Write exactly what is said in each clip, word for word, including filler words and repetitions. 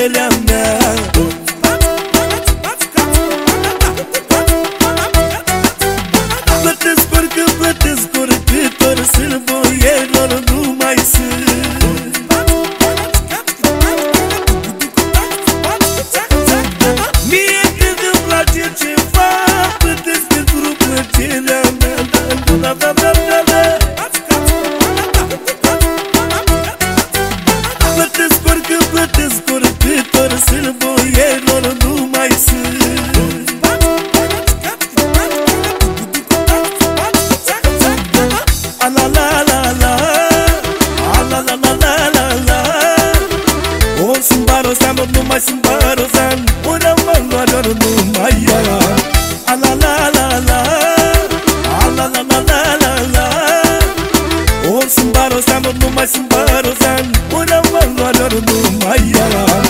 plăcerea mea. Plătesc oricând, plătesc oricât, ori sunt boier, ori nu mai sunt. Mie când îmi place ceva, plătesc pentru plăcerea mea. Da, da, da, da, da. Plătesc oricând, plătesc oricât, ori sunt boier, ori nu mai sunt. A la la la la, a la la la la la la. Ori sunt barozan, ori nu mai sunt barozan, ori am valoare, ori nu mai am. A la la la la, a la la la la la la. Ori sunt barozan, ori nu mai sunt barozan, ori am valoare, ori nu mai am.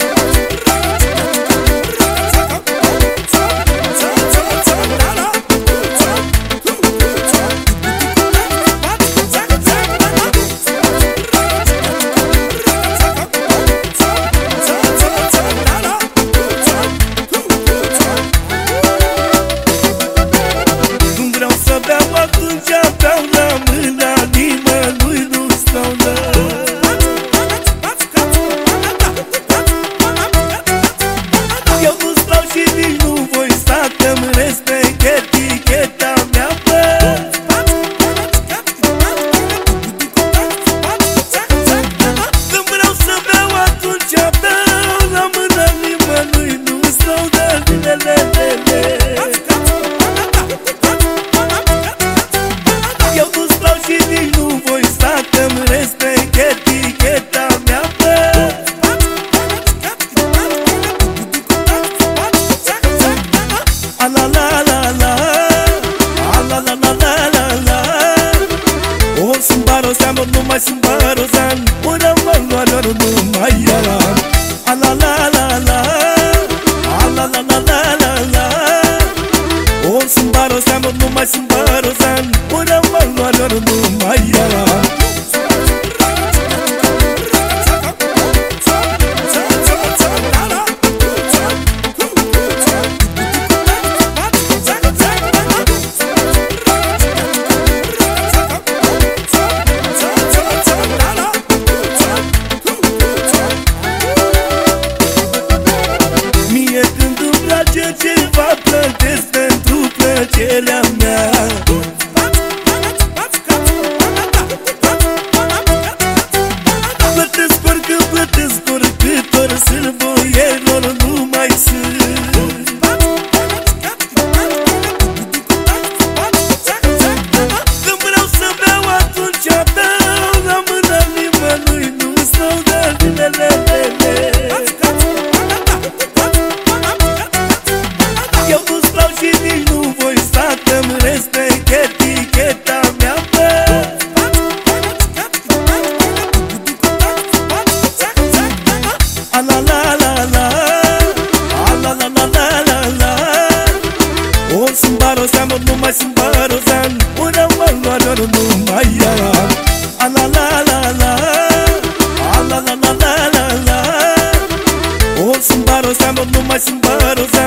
Nu mai sunt barozan, ori am valoare, ori nu mai am. A la la la la, a la la la la la la. Ori sunt barozan, ori nu mai sunt barozan, ori am valoare, ori nu mai am. Ceva plătesc pentru plăcerea mea. Plătesc oricând, plătesc oricât, ori sunt boier, ori nu mai sunt. Când vreau să beau, atunci beau, la mâna nimănui nu stau de lelelele. Eu nu stau și nici nu voi sta, că-mi respect eticheta mea, bă. A la la la la, a la la la la la la. Ori sunt barozan, ori nu mai sunt barozan, ori am valoare, ori nu mai am. A la la la la, a la la la la la la. Ori sunt barozan, ori nu mai sunt barozan,